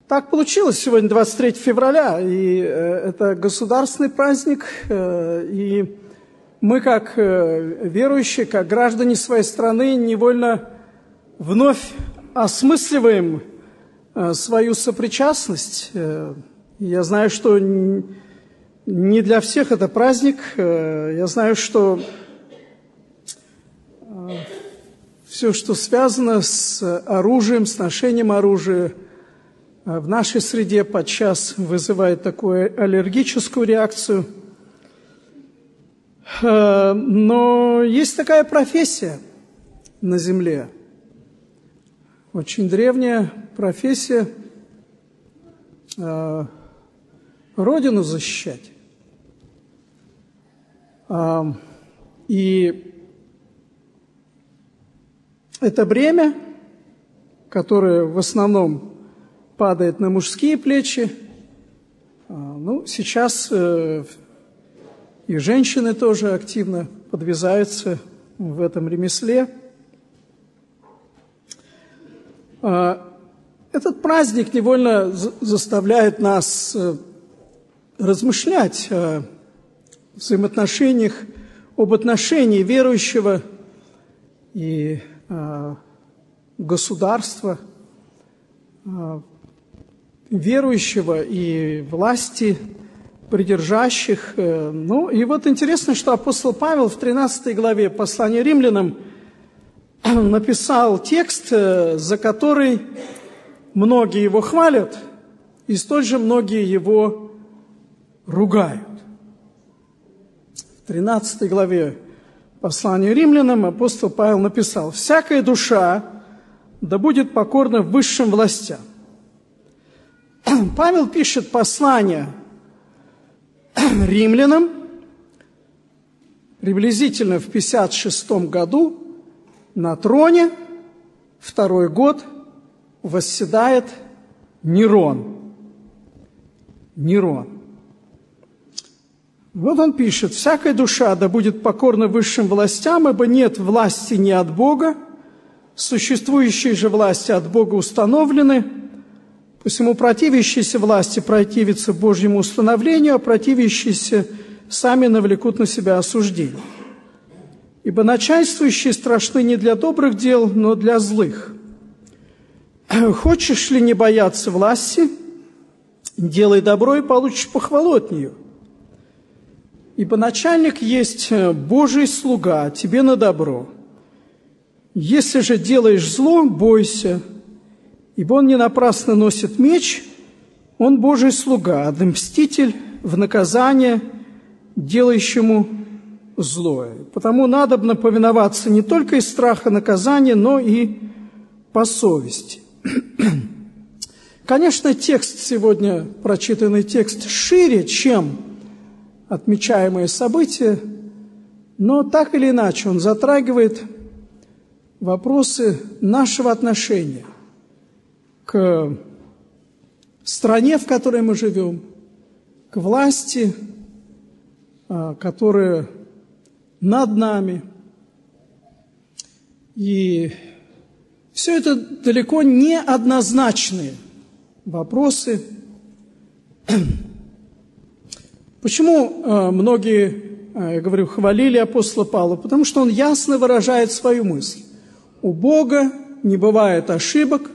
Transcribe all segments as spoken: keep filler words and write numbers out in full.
Так получилось, сегодня двадцать третьего февраля, и это государственный праздник, и мы, как верующие, как граждане своей страны, невольно вновь осмысливаем свою сопричастность. Я знаю, что не для всех это праздник, я знаю, что все, что связано с оружием, с ношением оружия, в нашей среде подчас вызывает такую аллергическую реакцию. Но есть такая профессия на земле, очень древняя профессия – Родину защищать. И это бремя, которое в основном падает на мужские плечи. Ну, сейчас э, и женщины тоже активно подвязаются в этом ремесле. А, этот праздник невольно заставляет нас э, размышлять о взаимоотношениях, об отношении верующего и э, государства, э, верующего и власти, придержащих. Ну, и вот интересно, что апостол Павел в тринадцатой главе послания римлянам написал текст, за который многие его хвалят, и столь же многие его ругают. В тринадцатой главе послания римлянам апостол Павел написал: «Всякая душа да будет покорна высшим властям». Павел пишет послание римлянам приблизительно в пятьдесят шестом году. На троне второй год восседает Нерон. Нерон. Вот он пишет: «Всякая душа да будет покорна высшим властям, ибо нет власти не от Бога, существующие же власти от Бога установлены. Посему противящиеся власти противятся Божьему установлению, а противящиеся сами навлекут на себя осуждение. Ибо начальствующие страшны не для добрых дел, но для злых. Хочешь ли не бояться власти? Делай добро и получишь похвалу от нее. Ибо начальник есть Божий слуга, тебе на добро. Если же делаешь зло, бойся, ибо он не напрасно носит меч, он Божий слуга, а мститель в наказание делающему злое. Потому надобно повиноваться не только из страха наказания, но и по совести». Конечно, текст сегодня, прочитанный текст, шире, чем отмечаемые события, но так или иначе он затрагивает вопросы нашего отношения к стране, в которой мы живем, к власти, которая над нами. И все это далеко не однозначные вопросы. Почему многие, я говорю, хвалили апостола Павла? Потому что он ясно выражает свою мысль. У Бога не бывает ошибок.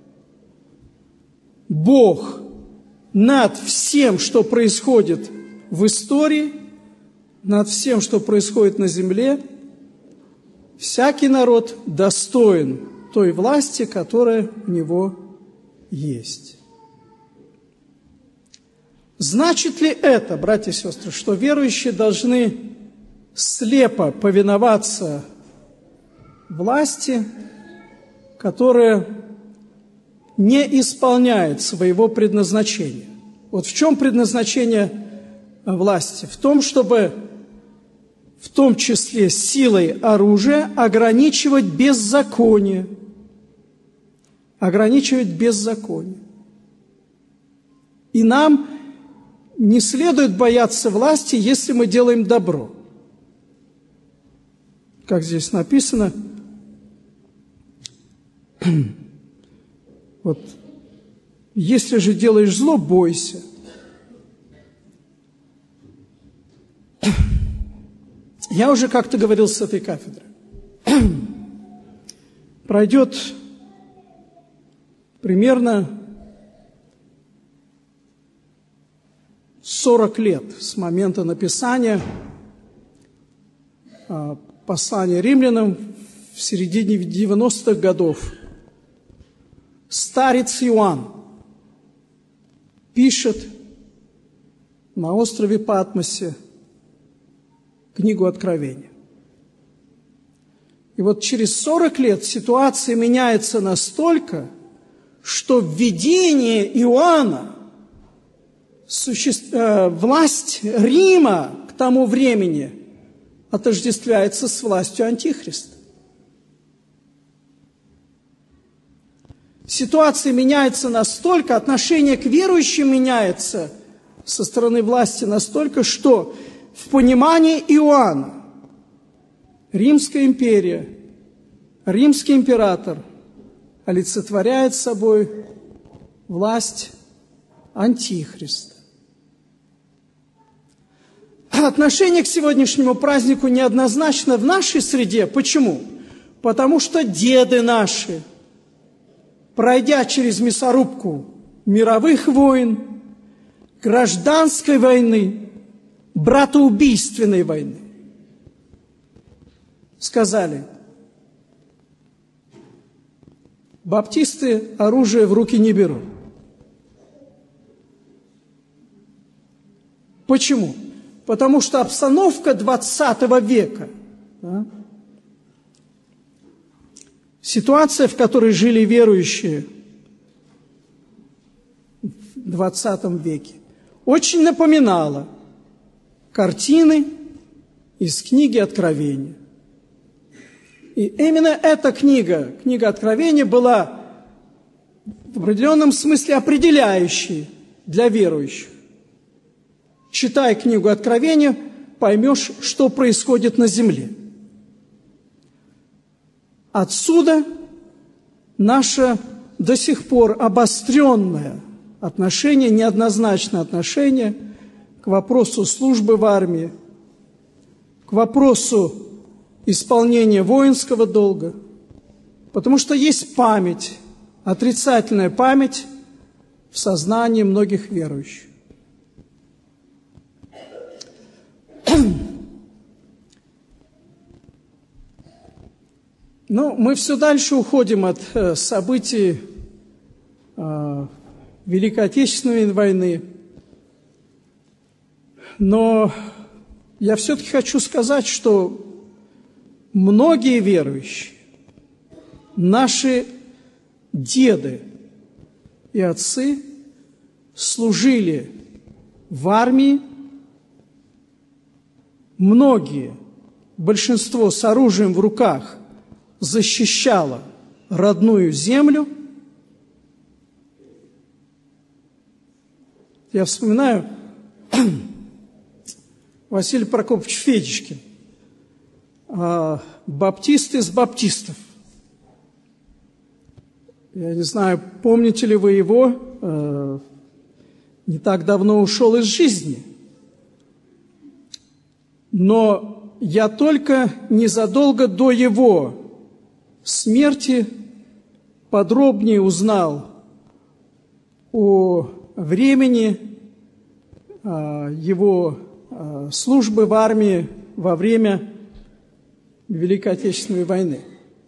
Бог над всем, что происходит в истории, над всем, что происходит на земле, всякий народ достоин той власти, которая у него есть. Значит ли это, братья и сестры, что верующие должны слепо повиноваться власти, которая не исполняет своего предназначения? Вот в чем предназначение власти? В том, чтобы в том числе силой оружия ограничивать беззаконие. Ограничивать беззаконие. И нам не следует бояться власти, если мы делаем добро. Как здесь написано, вот Если же делаешь зло, бойся. Я уже как-то говорил с этой кафедры. Пройдет примерно сорок лет с момента написания послания римлянам в середине девяностых годов. Старец Иоанн пишет на острове Патмосе книгу Откровения. И вот через сорок лет ситуация меняется настолько, что в видении Иоанна суще... э, власть Рима к тому времени отождествляется с властью Антихриста. Ситуация меняется настолько, отношение к верующим меняется со стороны власти настолько, что в понимании Иоанна Римская империя, римский император олицетворяет собой власть Антихриста. Отношение к сегодняшнему празднику неоднозначно в нашей среде. Почему? Потому что деды наши, пройдя через мясорубку мировых войн, гражданской войны, братоубийственной войны, сказали: баптисты оружие в руки не берут. Почему? Потому что обстановка двадцатого века, да, ситуация, в которой жили верующие в двадцатом веке, очень напоминала картины из книги Откровения. И именно эта книга, книга Откровения, была в определенном смысле определяющей для верующих. Читай книгу Откровения, поймешь, что происходит на земле. Отсюда наше до сих пор обостренное отношение, неоднозначное отношение к вопросу службы в армии, к вопросу исполнения воинского долга, потому что есть память, отрицательная память в сознании многих верующих. Но мы все дальше уходим от э, событий э, Великой Отечественной войны. Но я все-таки хочу сказать, что многие верующие, наши деды и отцы служили в армии, многие, большинство с оружием в руках защищало родную землю. Я вспоминаю Василий Прокопович Федичкин, баптист из баптистов. Я не знаю, помните ли вы его, не так давно ушел из жизни. Но я только незадолго до его смерти подробнее узнал о времени его службы в армии во время Великой Отечественной войны.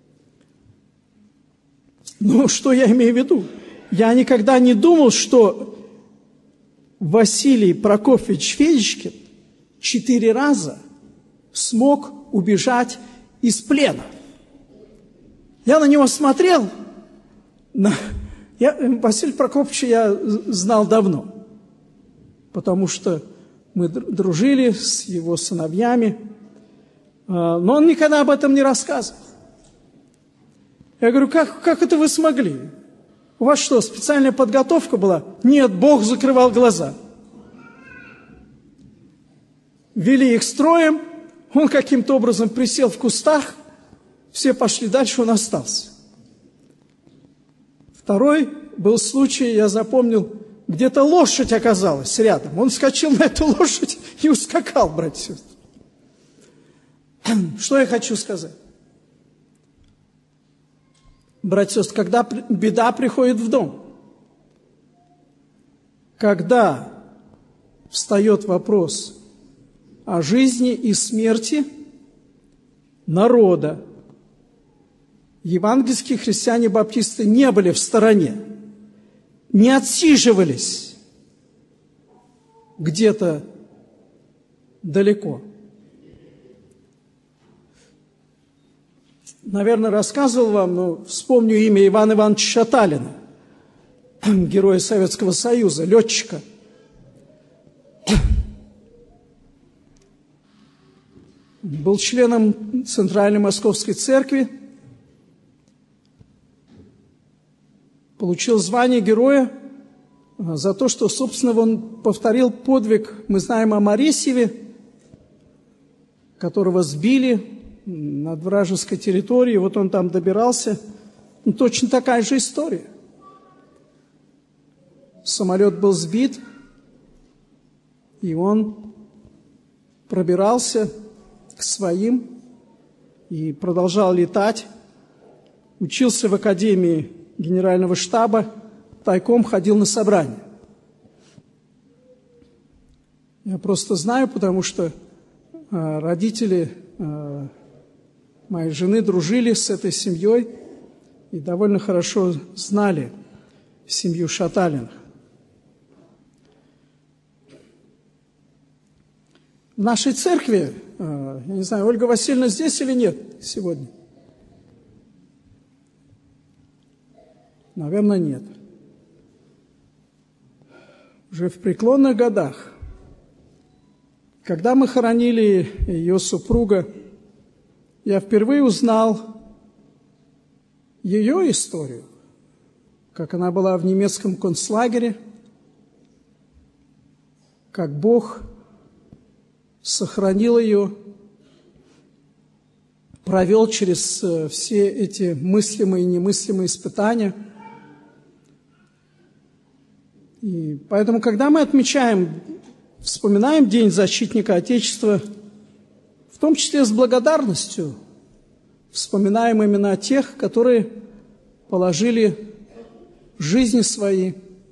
Ну, что я имею в виду? Я никогда не думал, что Василий Прокофьевич Федичкин четыре раза смог убежать из плена. Я на него смотрел. На... Я, Василия Прокофьевича я знал давно, потому что мы дружили с его сыновьями, но он никогда об этом не рассказывал. Я говорю, как, как это вы смогли? У вас что, специальная подготовка была? Нет, Бог закрывал глаза. Вели их строем, он каким-то образом присел в кустах, все пошли дальше, он остался. Второй был случай, я запомнил, где-то лошадь оказалась рядом. Он вскочил на эту лошадь и ускакал, братья и сестры. Что я хочу сказать? Братья и сестры, когда беда приходит в дом, когда встает вопрос о жизни и смерти народа, евангельские христиане-баптисты не были в стороне, не отсиживались где-то далеко. Наверное, рассказывал вам, но вспомню имя Ивана Ивановича Шаталина, героя Советского Союза, летчика. Был членом Центральной Московской Церкви, получил звание героя за то, что, собственно, он повторил подвиг, мы знаем о Моресьеве, которого сбили над вражеской территорией, вот он там добирался. Ну, точно такая же история. Самолет был сбит, и он пробирался к своим и продолжал летать. Учился в Академии Генерального штаба, тайком ходил на собрания. Я просто знаю, потому что э, родители э, моей жены дружили с этой семьей и довольно хорошо знали семью Шаталиных. В нашей церкви, э, я не знаю, Ольга Васильевна здесь или нет сегодня? Наверное, нет. Уже в преклонных годах, когда мы хоронили ее супруга, я впервые узнал ее историю, как она была в немецком концлагере, как Бог сохранил ее, провел через все эти мыслимые и немыслимые испытания. И поэтому, когда мы отмечаем, вспоминаем День защитника Отечества, в том числе с благодарностью, вспоминаем именно о тех, которые положили жизни свои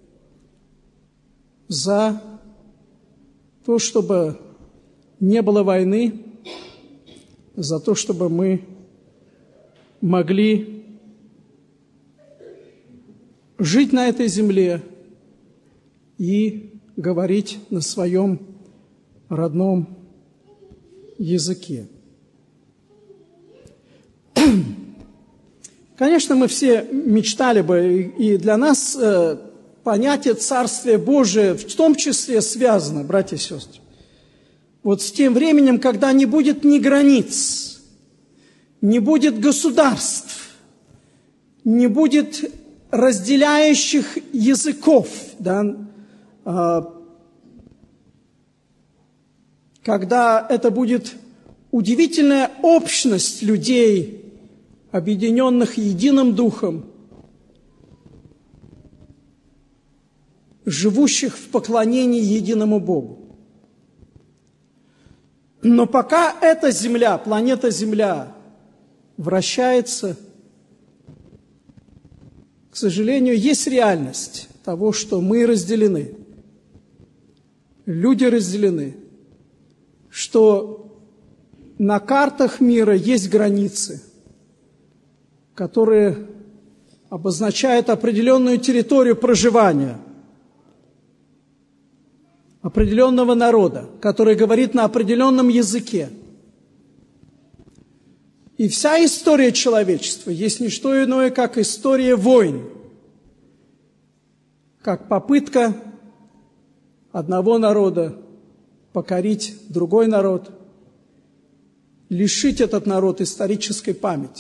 за то, чтобы не было войны, за то, чтобы мы могли жить на этой земле и говорить на своем родном языке. Конечно, мы все мечтали бы, и для нас э, понятие Царствия Божия в том числе связано, братья и сестры, вот с тем временем, когда не будет ни границ, не будет государств, не будет разделяющих языков, да, когда это будет удивительная общность людей, объединенных единым духом, живущих в поклонении единому Богу. Но пока эта Земля, планета Земля, вращается, к сожалению, есть реальность того, что мы разделены. Люди разделены, что на картах мира есть границы, которые обозначают определенную территорию проживания определенного народа, который говорит на определенном языке. И вся история человечества есть не что иное, как история войн, как попытка одного народа покорить другой народ, лишить этот народ исторической памяти.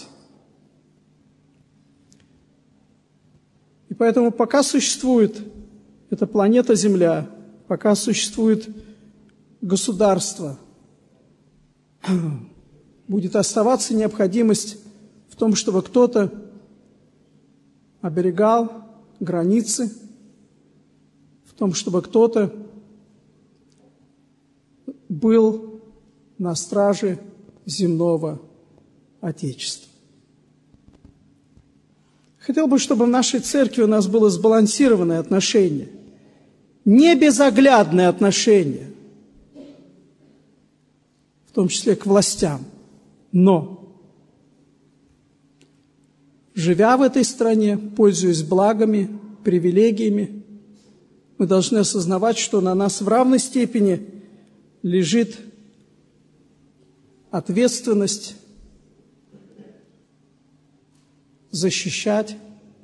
И поэтому пока существует эта планета Земля, пока существует государство, будет оставаться необходимость в том, чтобы кто-то оберегал границы, в том, чтобы кто-то был на страже земного Отечества. Хотел бы, чтобы в нашей церкви у нас было сбалансированное отношение, не безоглядное отношение, в том числе к властям, но, живя в этой стране, пользуясь благами, привилегиями, мы должны осознавать, что на нас в равной степени лежит ответственность защищать,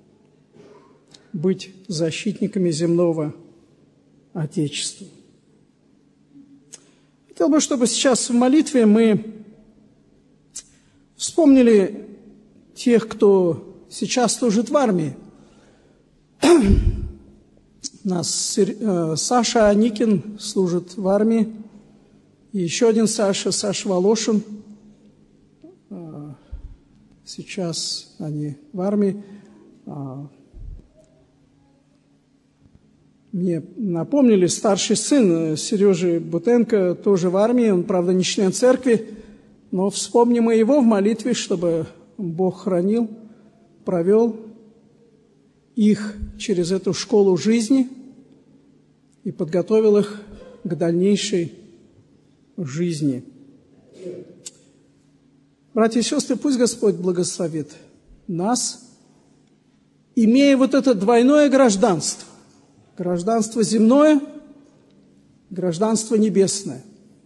быть защитниками земного Отечества. Хотел бы, чтобы сейчас в молитве мы вспомнили тех, кто сейчас служит в армии. У нас Саша Аникин служит в армии, и еще один Саша, Саша Волошин. Сейчас они в армии. Мне напомнили, старший сын Сережи Бутенко тоже в армии, он, правда, не член церкви, но вспомним и его в молитве, чтобы Бог хранил, провел их через эту школу жизни и подготовил их к дальнейшей жизни. Братья и сестры, пусть Господь благословит нас, имея вот это двойное гражданство, гражданство земное, гражданство небесное,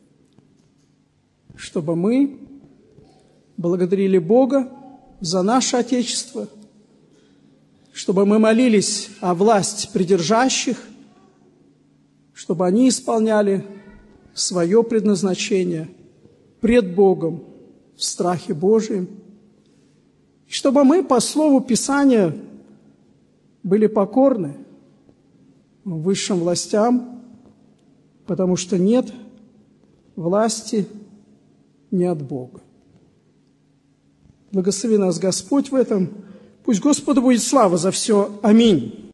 чтобы мы благодарили Бога за наше Отечество, чтобы мы молились о власть придержащих, чтобы они исполняли свое предназначение пред Богом в страхе Божием, и чтобы мы по слову Писания были покорны высшим властям, потому что нет власти не от Бога. Благослови нас Господь в этом. Пусть Господу будет слава за все. Аминь.